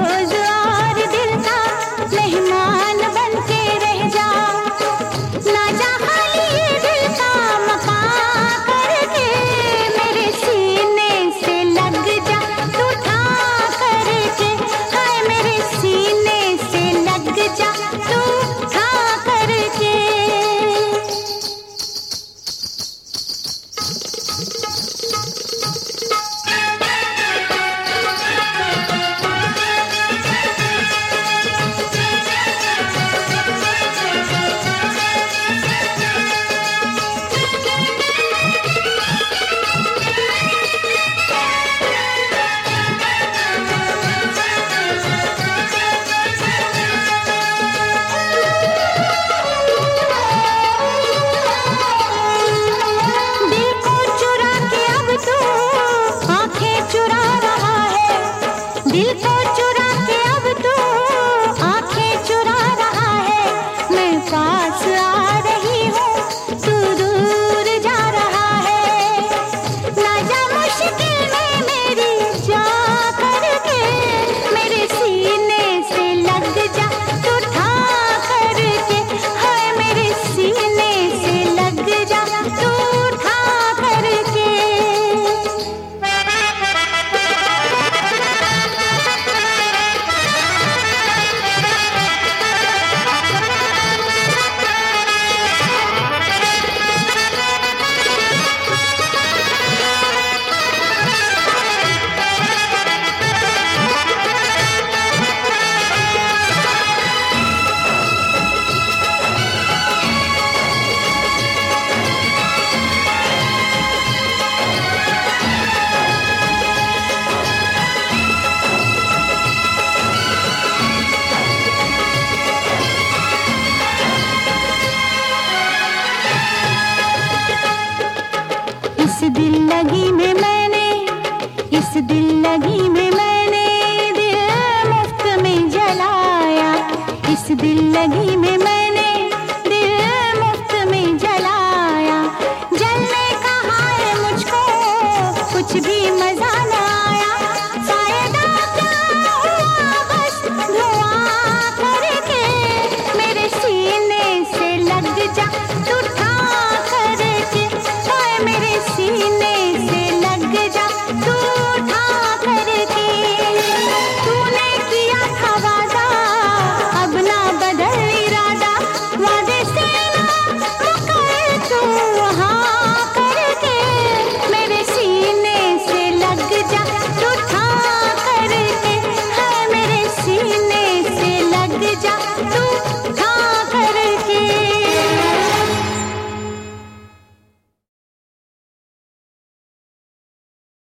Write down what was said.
रोज और दिल का मेहमान बन के रह जा। ना जा खाली ये दिल का मकान करके, मेरे सीने से लग जा तू था करके। हाय मेरे सीने से लग जा तू था करके। दिल को चुरा के अब तू आंखें चुरा रहा है। मैं पास आ रही हूँ, तू दूर जा रहा है। ना जा मुश्किल में मेरी जा करके, मेरे सीने से लग जा तू था करके। हाय मेरे सीने से लग जा तू था करके। इस दिल लगी में मैंने, इस दिल लगी में मैंने दिल मुफ्त में जलाया। इस दिल लगी में